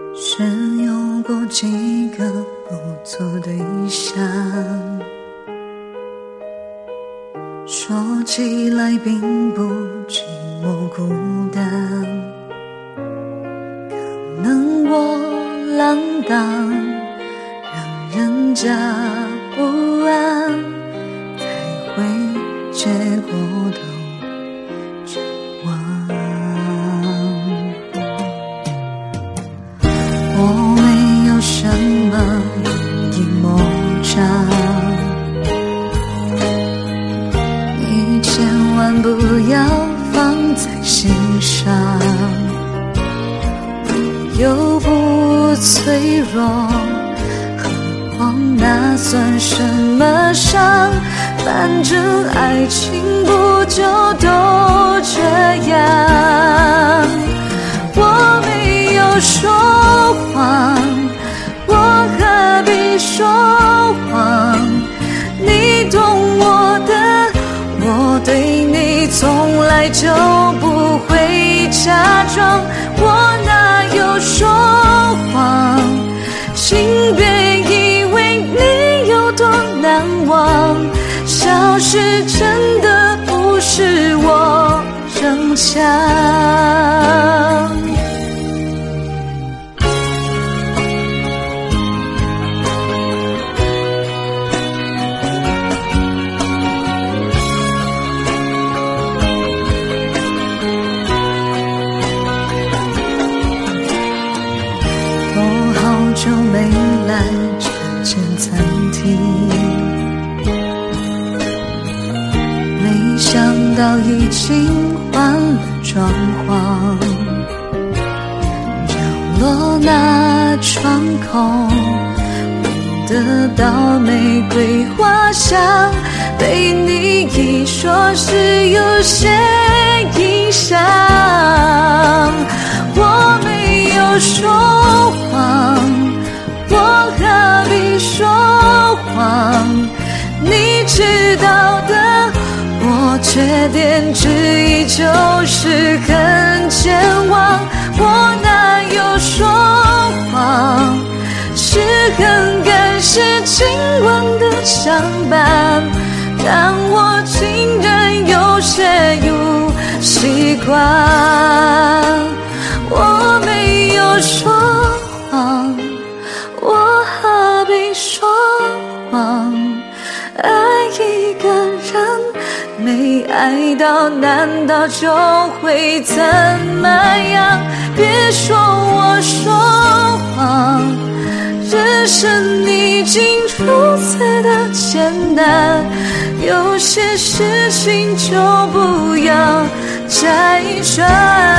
是有过几个不错对象，说起来并不寂寞孤单，可能我浪荡，让人家不安，才会结果都绝望。我没有什么有意谋长，你千万不要放在心上，我又不脆弱，何况那算什么伤？反正爱情不就都这样。我没有说谎，我何必说谎？你懂我的，我对你从来就不会假装。我哪有说谎？请别以为你有多难忘，消失真的不是我逞强。好久没来这间餐厅，没想到已经换了装潢，角落那窗口闻得到玫瑰花香，被你一说是有些影响。我没有说谎，我何必说谎？你知道的，我缺点之一就是很健忘。我哪有说谎？是很感谢今晚的相伴，但我竟然有些不习惯。我没有说谎，我何必说谎？爱一个人没爱到，难道就会怎么样？别说我说谎，人生已经如此的简单，有些事情就不要拆穿。